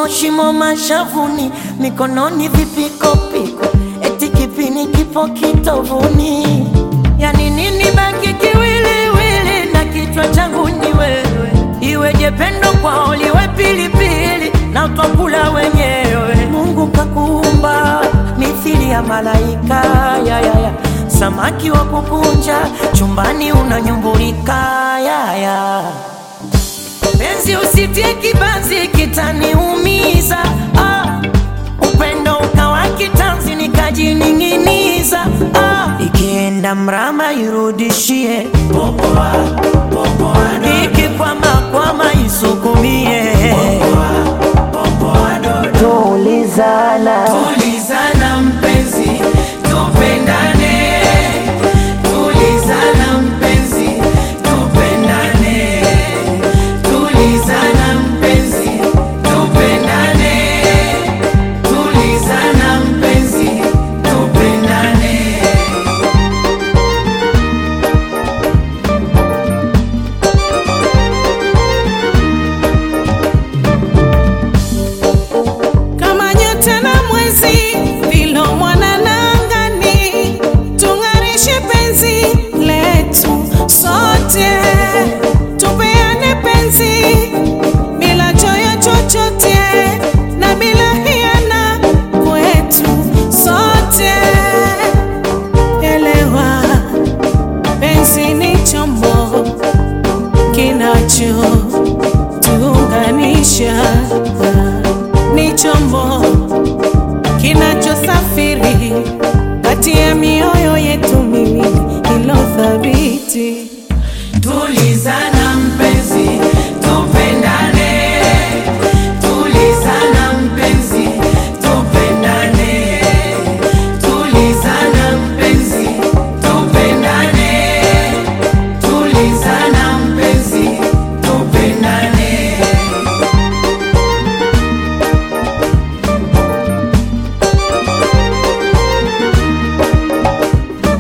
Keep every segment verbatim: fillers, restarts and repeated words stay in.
shimo shimo mashavuni, mikononi vipiko piko, eti kipini kipo kitovuni. Yani nini baki kiwiliwili na kichwa changu ni wewe, iweje pendo kwao liwe pilipili na twakula wenyewe. Mungu kakuumba mithili ya malaika, ya, ya, ya. Samaki wa kukunja chumbani unanyumbulika, ya, ya. Penzi usitie kibanzi kitaniumiza, ah. Upendo ukawa kitanzi nikajining'iniza, ah. Ikienda mrama irudishie, popoa, popoa, ikikwama kwama isukumie, popoa, popoa, dodo. Tulizana, tulizana mpenzi, tupendane. Tulizana mpenzi, tupendane. Tulizana mpenzi, tupendane. Tulizana mpenzi, tupendane. Kama nyota na mwezi vilo mwanana angani, tung'arishe penzi letu sote, tupeane penzi bila choyo chochote na bila hiana kwetu sote. Elewa, penzi ni chombo kinacho tuunganisha, ni chombo kinachosafiri kati ya mioyo yetu miwili ilo thabiti. Tulizana mpenzi, tupendane. Tulizana mpenzi, tupendane. Tulizana mpenzi, tupendane. Tulizana mpenzi, tupendane.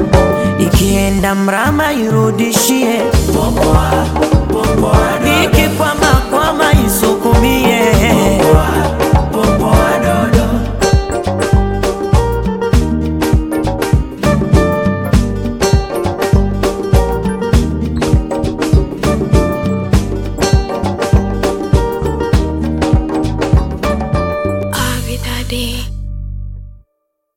Ikienda mrama irudishie, popoa, popoa, dodo.